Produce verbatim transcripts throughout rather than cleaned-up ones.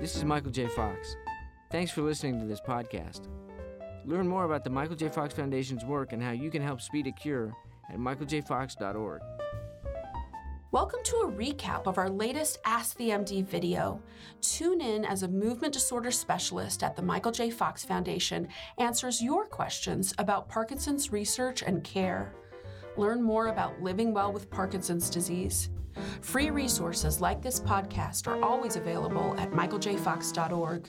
This is Michael J. Fox. Thanks for listening to this podcast. Learn more about the Michael J. Fox Foundation's work and how you can help speed a cure at michael j fox dot org. Welcome to a recap of our latest Ask the M D video. Tune in as a movement disorder specialist at the Michael J. Fox Foundation answers your questions about Parkinson's research and care. Learn more about living well with Parkinson's disease. Free resources like this podcast are always available at michael j fox dot org.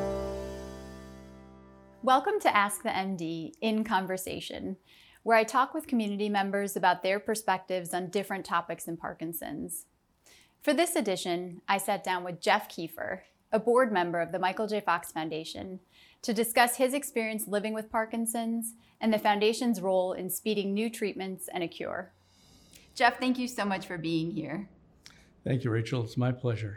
Welcome to Ask the M D in Conversation, where I talk with community members about their perspectives on different topics in Parkinson's. For this edition, I sat down with Jeff Kiefer, a board member of the Michael J. Fox Foundation, to discuss his experience living with Parkinson's and the Foundation's role in speeding new treatments and a cure. Jeff, thank you so much for being here. Thank you, Rachel. It's my pleasure.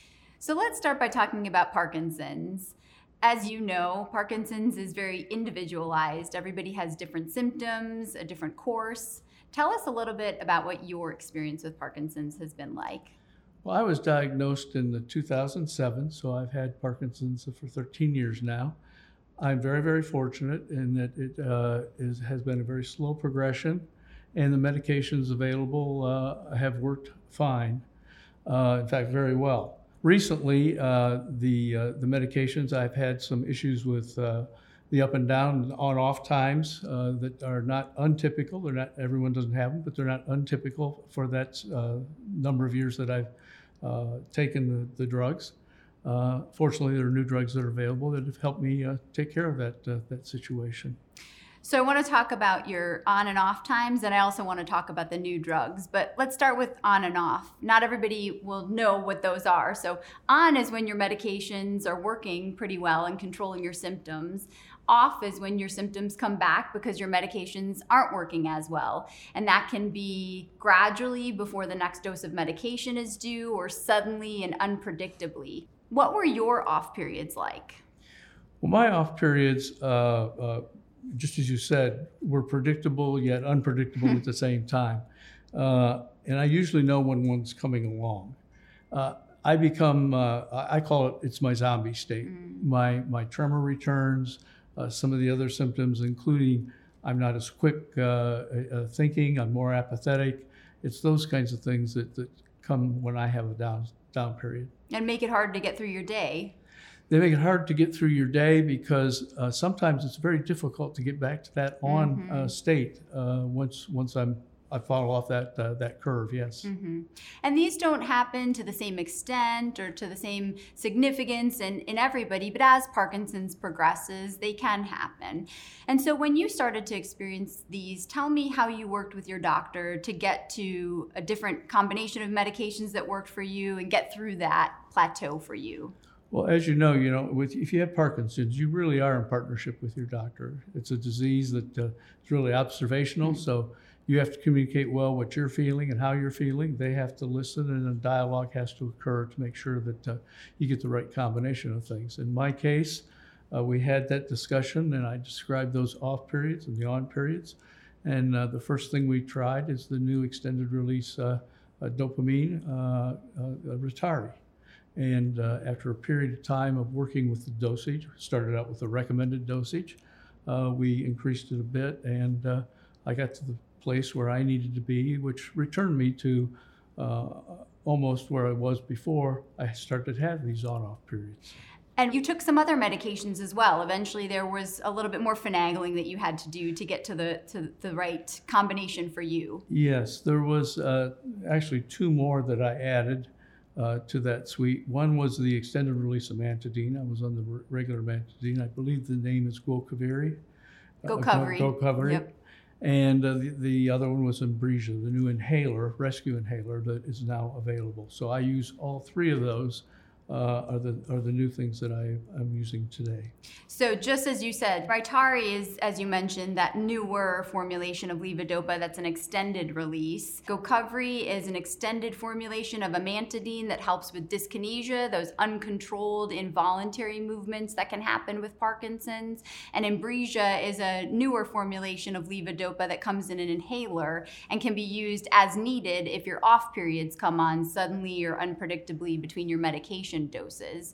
So let's start by talking about Parkinson's. As you know, Parkinson's is very individualized. Everybody has different symptoms, a different course. Tell us a little bit about what your experience with Parkinson's has been like. Well, I was diagnosed in the two thousand seven, so I've had Parkinson's for thirteen years now. I'm very, very fortunate in that it uh, is, has been a very slow progression, and the medications available uh, have worked fine, uh, in fact, very well. Recently, uh, the uh, the medications, I've had some issues with uh, the up and down, on-off times uh, that are not untypical. They're not, everyone doesn't have them, but they're not untypical for that uh, number of years that I've uh, taken the, the drugs. Uh, fortunately, there are new drugs that are available that have helped me uh, take care of that uh, that situation. So I want to talk about your on and off times, and I also want to talk about the new drugs. But let's start with on and off. Not everybody will know what those are. So on is when your medications are working pretty well and controlling your symptoms. Off is when your symptoms come back because your medications aren't working as well. And that can be gradually before the next dose of medication is due, or suddenly and unpredictably. What were your off periods like? Well, my off periods, uh, uh, just as you said, were predictable yet unpredictable at the same time. Uh, and I usually know when one's coming along. Uh, I become, uh, I call it, it's my zombie state. Mm. My my tremor returns, uh, some of the other symptoms, including I'm not as quick uh, uh, thinking, I'm more apathetic. It's those kinds of things that, that come when I have a down, down period. And make it hard to get through your day. They make it hard to get through your day because uh, sometimes it's very difficult to get back to that on mm-hmm. uh, state uh, once once I'm I fall off that uh, that curve. Yes. Mm-hmm. And these don't happen to the same extent or to the same significance in, in everybody, but as Parkinson's progresses, they can happen. And so when you started to experience these, tell me how you worked with your doctor to get to a different combination of medications that worked for you and get through that plateau for you. Well, as you know, you know, with, if you have Parkinson's, you really are in partnership with your doctor. It's a disease that uh, is really observational, mm-hmm. so you have to communicate well what you're feeling and how you're feeling. They have to listen, and a dialogue has to occur to make sure that uh, you get the right combination of things. In my case, uh, we had that discussion, and I described those off periods and the on periods. And uh, the first thing we tried is the new extended release uh, uh, dopamine uh, uh, Rytary. And uh, after a period of time of working with the dosage, started out with a recommended dosage, uh, we increased it a bit, and uh, I got to the place where I needed to be, which returned me to uh, almost where I was before I started to have these on-off periods. And you took some other medications as well. Eventually there was a little bit more finagling that you had to do to get to the to the right combination for you. Yes, there was uh, actually two more that I added Uh, to that suite. One was the extended release of amantadine. I was on the r- regular amantadine. I believe the name is Gocovri. Gocovri. Uh, Gocovri. Yep. And uh, the, the other one was Inbrija, the new inhaler, rescue inhaler that is now available. So I use all three of those uh, are the are the new things that I, I'm using today. So just as you said, Rytary is, as you mentioned, that newer formulation of levodopa that's an extended release. Gocovri is an extended formulation of amantadine that helps with dyskinesia, those uncontrolled involuntary movements that can happen with Parkinson's. And Inbrija is a newer formulation of levodopa that comes in an inhaler and can be used as needed if your off periods come on suddenly or unpredictably between your medication doses.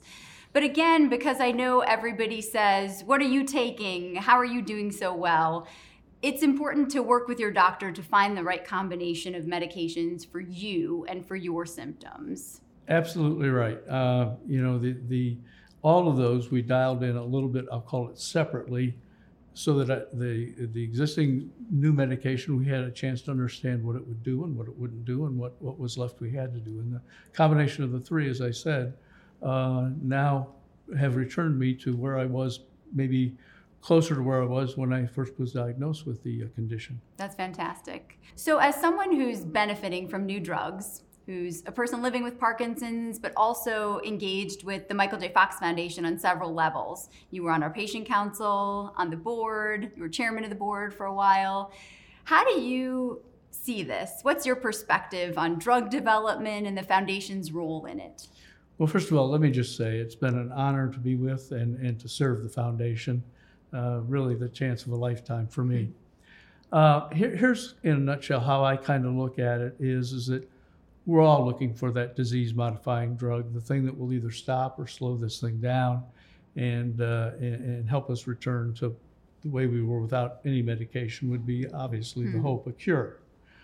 But again, because I know everybody says, what are you taking? How are you doing so well? It's important to work with your doctor to find the right combination of medications for you and for your symptoms. Absolutely right. Uh, you know, the, the all of those we dialed in a little bit, I'll call it separately, so that I, the the existing new medication, we had a chance to understand what it would do and what it wouldn't do and what, what was left we had to do. And the combination of the three, as I said, uh, now have returned me to where I was, maybe closer to where I was when I first was diagnosed with the uh, condition. That's fantastic. So as someone who's benefiting from new drugs, who's a person living with Parkinson's, but also engaged with the Michael J. Fox Foundation on several levels. You were on our patient council, on the board, you were chairman of the board for a while. How do you see this? What's your perspective on drug development and the foundation's role in it? Well, first of all, let me just say it's been an honor to be with and, and to serve the foundation. Uh, really the chance of a lifetime for me. Uh, here, here's in a nutshell how I kind of look at it is, is that we're all looking for that disease-modifying drug, the thing that will either stop or slow this thing down and, uh, and, and help us return to the way we were without any medication would be obviously hmm. the hope, a cure.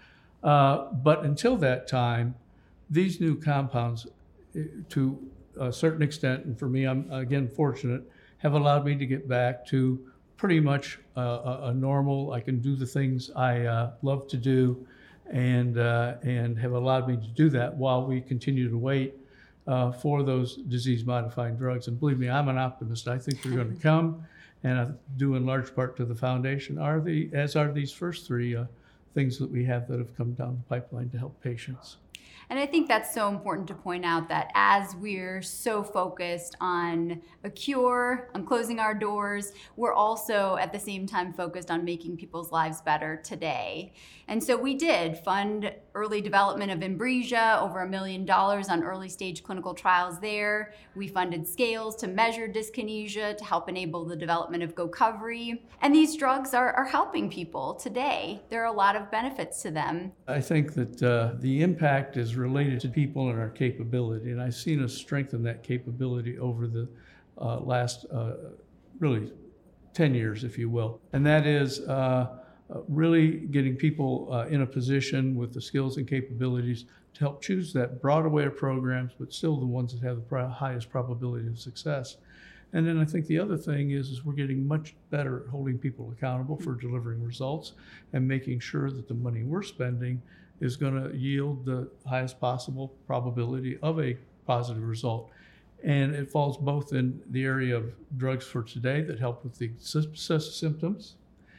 Uh, but until that time, these new compounds, to a certain extent, and for me, I'm again fortunate, have allowed me to get back to pretty much uh, a, a normal, I can do the things I uh, love to do, and uh, and have allowed me to do that while we continue to wait uh, for those disease-modifying drugs. And believe me, I'm an optimist. I think they're going to come, and I do in large part to the foundation, are the, as are these first three uh, things that we have that have come down the pipeline to help patients. And I think that's so important to point out that as we're so focused on a cure, on closing our doors, we're also at the same time focused on making people's lives better today. And so we did fund early development of Inbrija, over a million dollars on early stage clinical trials there. We funded scales to measure dyskinesia to help enable the development of GoCovery. And these drugs are, are helping people today. There are a lot of benefits to them. I think that uh, the impact is related to people and our capability. And I've seen us strengthen that capability over the uh, last uh, really ten years, if you will. And that is uh, really getting people uh, in a position with the skills and capabilities to help choose that broad array of programs, but still the ones that have the pro- highest probability of success. And then I think the other thing is, is we're getting much better at holding people accountable for delivering results and making sure that the money we're spending is going to yield the highest possible probability of a positive result. And it falls both in the area of drugs for today that help with the symptoms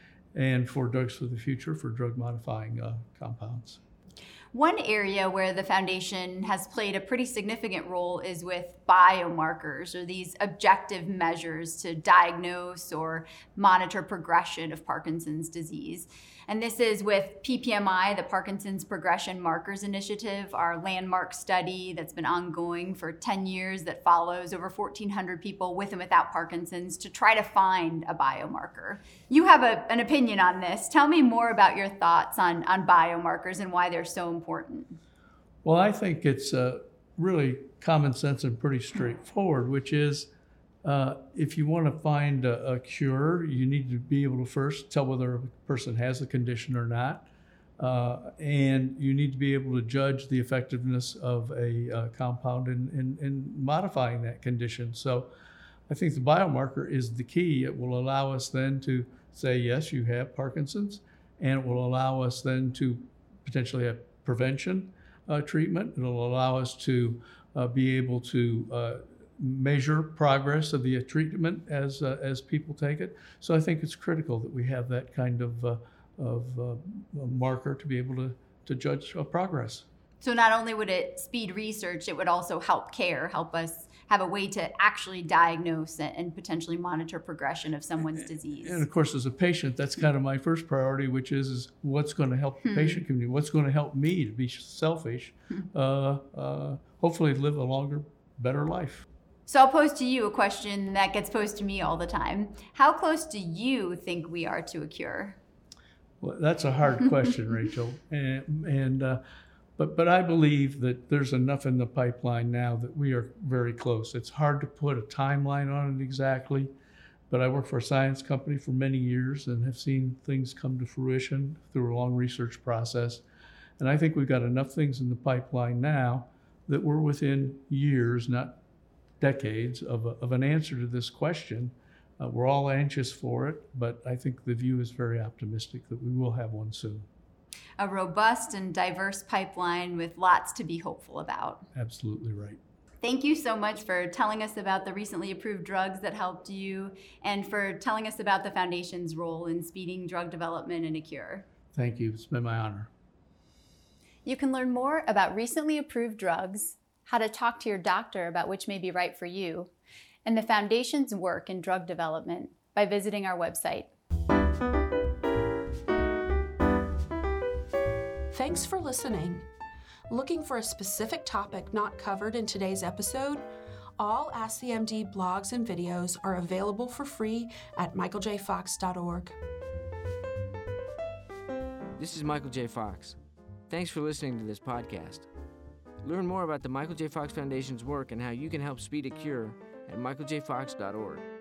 and for drugs for the future for drug modifying uh, compounds. One area where the foundation has played a pretty significant role is with biomarkers, or these objective measures to diagnose or monitor progression of Parkinson's disease. And this is with P P M I, the Parkinson's Progression Markers Initiative, our landmark study that's been ongoing for ten years that follows over fourteen hundred people with and without Parkinson's to try to find a biomarker. You have a, an opinion on this. Tell me more about your thoughts on, on biomarkers and why they're so important. Well, I think it's uh, really common sense and pretty straightforward, which is Uh, if you want to find a, a cure, you need to be able to first tell whether a person has the condition or not. Uh, and you need to be able to judge the effectiveness of a uh, compound in, in, in modifying that condition. So I think the biomarker is the key. It will allow us then to say, yes, you have Parkinson's, and it will allow us then to potentially have prevention uh, treatment. It'll allow us to uh, be able to uh, measure progress of the treatment as uh, as people take it. So I think it's critical that we have that kind of uh, of uh, marker to be able to to judge uh, progress. So not only would it speed research, it would also help care, help us have a way to actually diagnose and potentially monitor progression of someone's disease. And of course, as a patient, that's kind of my first priority, which is, is what's going to help the hmm. patient community, what's going to help me to be selfish, hmm. uh, uh, hopefully live a longer, better life. So I'll pose to you a question that gets posed to me all the time. How close do you think we are to a cure? Well, that's a hard question, Rachel. And, and uh, But, but I believe that there's enough in the pipeline now that we are very close. It's hard to put a timeline on it exactly, but I worked for a science company for many years and have seen things come to fruition through a long research process. And I think we've got enough things in the pipeline now that we're within years, not decades, of, a, of an answer to this question. Uh, we're all anxious for it, but I think the view is very optimistic that we will have one soon. A robust and diverse pipeline with lots to be hopeful about. Absolutely right. Thank you so much for telling us about the recently approved drugs that helped you and for telling us about the Foundation's role in speeding drug development and a cure. Thank you. It's been my honor. You can learn more about recently approved drugs, how to talk to your doctor about which may be right for you, and the Foundation's work in drug development by visiting our website. Thanks for listening. Looking for a specific topic not covered in today's episode? All Ask the M D blogs and videos are available for free at michael j fox dot org. This is Michael J. Fox. Thanks for listening to this podcast. Learn more about the Michael J. Fox Foundation's work and how you can help speed a cure at michael j fox dot org.